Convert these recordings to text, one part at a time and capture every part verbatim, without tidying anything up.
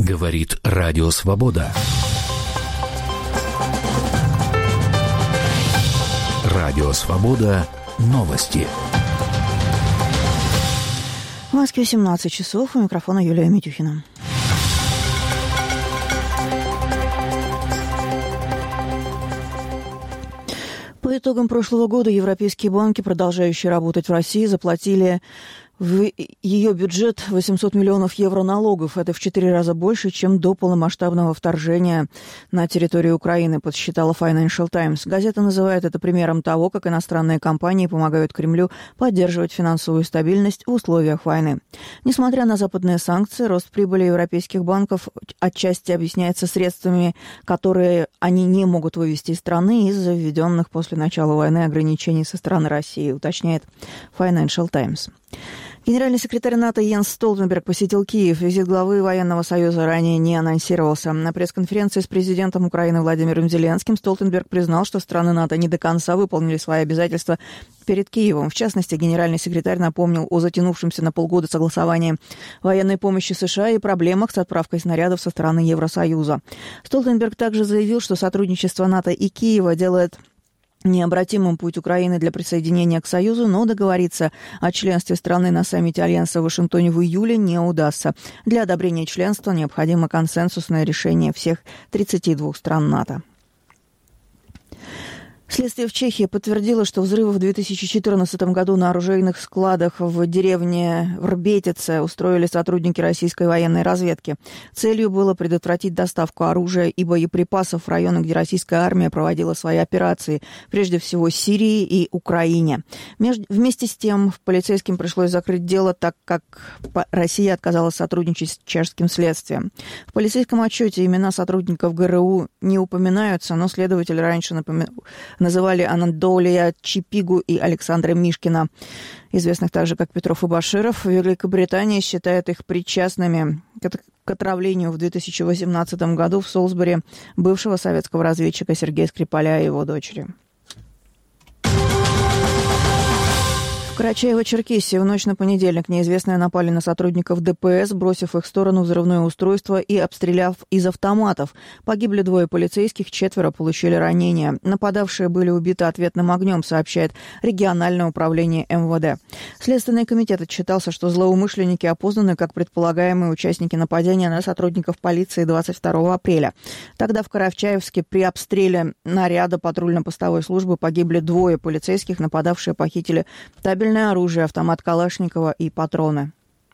Говорит Радио Свобода. Радио Свобода. Новости. В Москве семнадцать часов. У микрофона Юлия Митюхина. По итогам прошлого года европейские банки, продолжающие работать в России, заплатили в ее бюджет восемьсот миллионов евро налогов. Это в четыре раза больше, чем до полномасштабного вторжения на территорию Украины, подсчитала Financial Times. Газета называет это примером того, как иностранные компании помогают Кремлю поддерживать финансовую стабильность в условиях войны. Несмотря на западные санкции, рост прибыли европейских банков отчасти объясняется средствами, которые они не могут вывести из страны из-за введенных после начала войны ограничений со стороны России, уточняет Financial Times. Генеральный секретарь НАТО Йенс Столтенберг посетил Киев. Визит главы Военного союза ранее не анонсировался. На пресс-конференции с президентом Украины Владимиром Зеленским Столтенберг признал, что страны НАТО не до конца выполнили свои обязательства перед Киевом. В частности, генеральный секретарь напомнил о затянувшемся на полгода согласовании военной помощи США и проблемах с отправкой снарядов со стороны Евросоюза. Столтенберг также заявил, что сотрудничество НАТО и Киева делает необратимым путь Украины для присоединения к Союзу, но договориться о членстве страны на саммите Альянса в Вашингтоне в июле не удастся. Для одобрения членства необходимо консенсусное решение всех тридцати двух стран НАТО. Следствие в Чехии подтвердило, что взрывы в две тысячи четырнадцатом году на оружейных складах в деревне Врбетице устроили сотрудники российской военной разведки. Целью было предотвратить доставку оружия и боеприпасов в районы, где российская армия проводила свои операции, прежде всего Сирии и Украине. Между... Вместе с тем полицейским пришлось закрыть дело, так как Россия отказалась сотрудничать с чешским следствием. В полицейском отчете имена сотрудников ГРУ не упоминаются, но следователи раньше напоминали... называли Анатолия Чипигу и Александра Мишкина, известных также как Петров и Баширов. Великобритания считает их причастными к отравлению в две тысячи восемнадцатом году в Солсбери бывшего советского разведчика Сергея Скрипаля и его дочери. В Карачаево-Черкесии в ночь на понедельник неизвестные напали на сотрудников ДПС, бросив их в сторону взрывное устройство и обстреляв из автоматов. Погибли двое полицейских, четверо получили ранения. Нападавшие были убиты ответным огнем, сообщает региональное управление эм вэ дэ. Следственный комитет отчитался, что злоумышленники опознаны как предполагаемые участники нападения на сотрудников полиции двадцать второго апреля. Тогда в Карачаевске при обстреле наряда патрульно-постовой службы погибли двое полицейских. Нападавшие похитили табельное оружие, автомат Калашникова и патроны.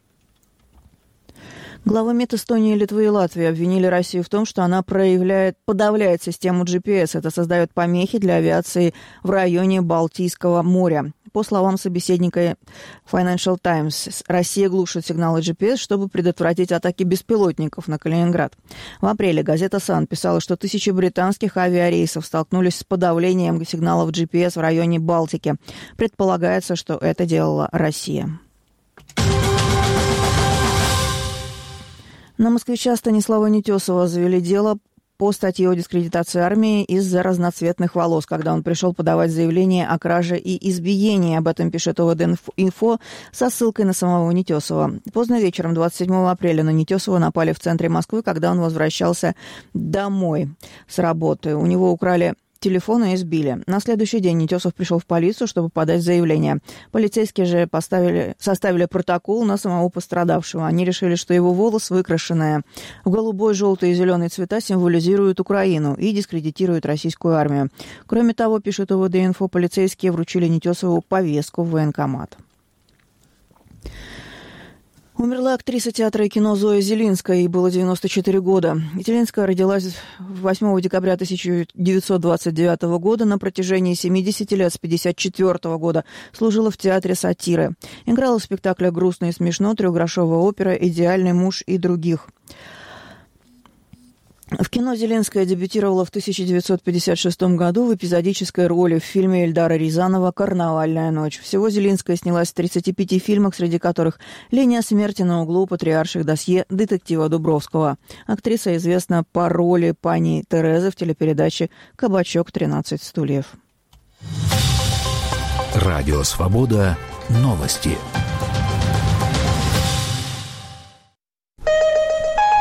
Главы МИД Эстонии, Литвы и Латвии обвинили Россию в том, что она проявляет, подавляет систему джи пи эс. Это создает помехи для авиации в районе Балтийского моря. По словам собеседника Financial Times, Россия глушит сигналы джи пи эс, чтобы предотвратить атаки беспилотников на Калининград. В апреле газета «Сан» писала, что тысячи британских авиарейсов столкнулись с подавлением сигналов джи пи эс в районе Балтики. Предполагается, что это делала Россия. На москвича Станислава Нетесова завели дело по статье о дискредитации армии из-за разноцветных волос, когда он пришел подавать заявление о краже и избиении. Об этом пишет о вэ дэ-инфо со ссылкой на самого Нетесова. Поздно вечером двадцать седьмого апреля на Нетесова напали в центре Москвы, когда он возвращался домой с работы. У него украли телефон и избили. На следующий день Нетесов пришел в полицию, чтобы подать заявление. Полицейские же поставили, составили протокол на самого пострадавшего. Они решили, что его волосы, выкрашенные в голубой, желтый и зеленый цвета, символизируют Украину и дискредитируют российскую армию. Кроме того, пишет о вэ дэ-инфо, полицейские вручили Нетесову повестку в военкомат. Умерла актриса театра и кино Зоя Зелинская, ей было девяносто четыре года. Зелинская родилась восьмого декабря тысяча девятьсот двадцать девятого года. На протяжении семидесяти лет с пятьдесят четвёртого года служила в театре сатиры. Играла в спектаклях «Грустно и смешно», «Трехгрошовая опера», «Идеальный муж» и других. В кино Зелинская дебютировала в тысяча девятьсот пятьдесят шестом году в эпизодической роли в фильме Эльдара Рязанова «Карнавальная ночь». Всего Зелинская снялась в тридцати пяти фильмах, среди которых «Линия смерти на углу», «Патриарших досье», «Детектива Дубровского». Актриса известна по роли пани Терезы в телепередаче «Кабачок. тринадцать стульев». Радио «Свобода». Новости.